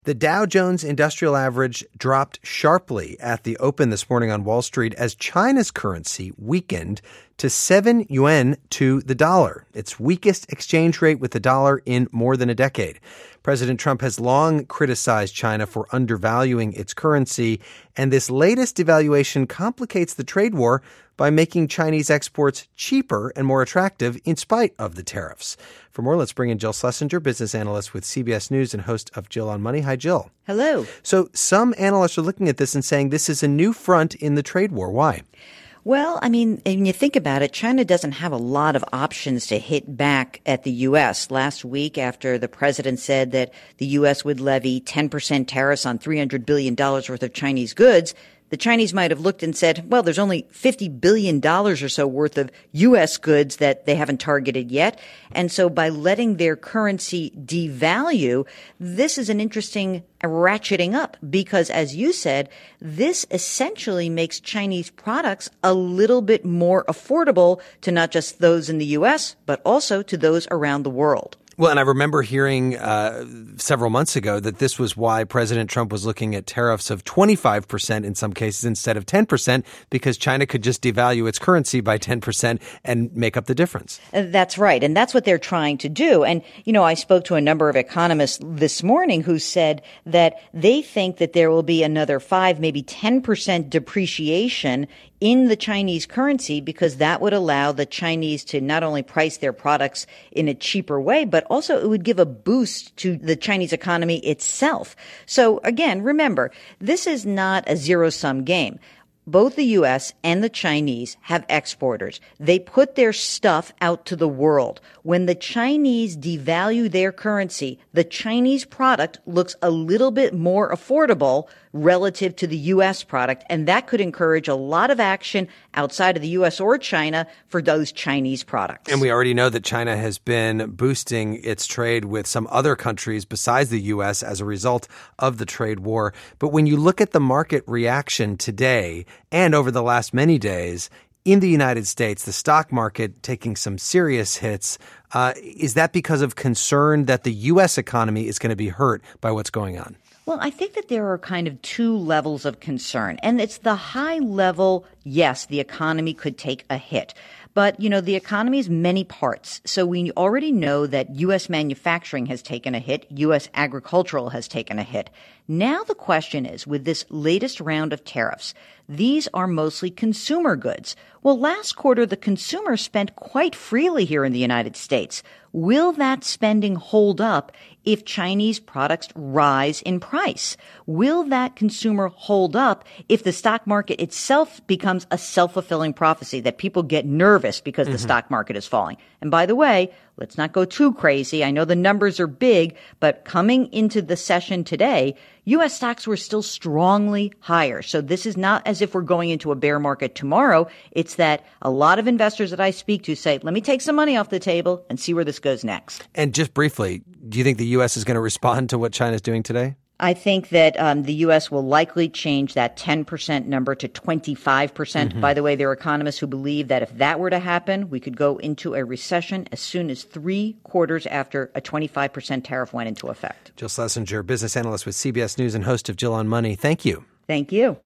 The Dow Jones Industrial Average dropped sharply at the open this morning on Wall Street as China's currency weakened to 7 yuan to the dollar, its weakest exchange rate with the dollar in more than a decade. President Trump has long criticized China for undervaluing its currency, and this latest devaluation complicates the trade war by making Chinese exports cheaper and more attractive in spite of the tariffs. For more, let's bring in Jill Schlesinger, business analyst with CBS News and host of Jill on Money. Hi, Jill. Hello. So some analysts are looking at this and saying this is a new front in the trade war. Why? Well, I mean, when you think about it, China doesn't have a lot of options to hit back at the U.S. Last week, after the president said that the U.S. would levy 10% tariffs on $300 billion worth of Chinese goods, the Chinese might have looked and said, well, there's only $50 billion or so worth of U.S. goods that they haven't targeted yet. And so by letting their currency devalue, this is an interesting ratcheting up because, as you said, this essentially makes Chinese products a little bit more affordable to not just those in the U.S., but also to those around the world. Well, and I remember hearing several months ago that this was why President Trump was looking at tariffs of 25% in some cases instead of 10%, because China could just devalue its currency by 10% and make up the difference. That's right. And that's what they're trying to do. And, you know, I spoke to a number of economists this morning who said that they think that there will be another 5, maybe 10% depreciation in the Chinese currency because that would allow the Chinese to not only price their products in a cheaper way, but also it would give a boost to the Chinese economy itself. So again, remember, this is not a zero-sum game. Both the U.S. and the Chinese have exporters. They put their stuff out to the world. When the Chinese devalue their currency, the Chinese product looks a little bit more affordable relative to the U.S. product, and that could encourage a lot of action outside of the U.S. or China for those Chinese products. And we already know that China has been boosting its trade with some other countries besides the U.S. as a result of the trade war. But when you look at the market reaction today and over the last many days, in the United States, the stock market taking some serious hits, is that because of concern that the U.S. economy is going to be hurt by what's going on? Well, I think that there are kind of two levels of concern. And it's the high level, yes, the economy could take a hit. But, you know, the economy is many parts. So we already know that U.S. manufacturing has taken a hit. U.S. agricultural has taken a hit. Now the question is, with this latest round of tariffs, these are mostly consumer goods. Well, last quarter, the consumer spent quite freely here in the United States. Will that spending hold up if Chinese products rise in price? Will that consumer hold up if the stock market itself becomes a self-fulfilling prophecy that people get nervous because the stock market is falling? And by the way, let's not go too crazy. I know the numbers are big, but coming into the session today, U.S. stocks were still strongly higher. So this is not as if we're going into a bear market tomorrow. It's that a lot of investors that I speak to say, let me take some money off the table and see where this goes next. And just briefly, do you think the U.S. is going to respond to what China's doing today? I think that the U.S. will likely change that 10% number to 25%. By the way, there are economists who believe that if that were to happen, we could go into a recession as soon as 3 quarters after a 25% tariff went into effect. Jill Schlesinger, business analyst with CBS News and host of Jill on Money. Thank you. Thank you.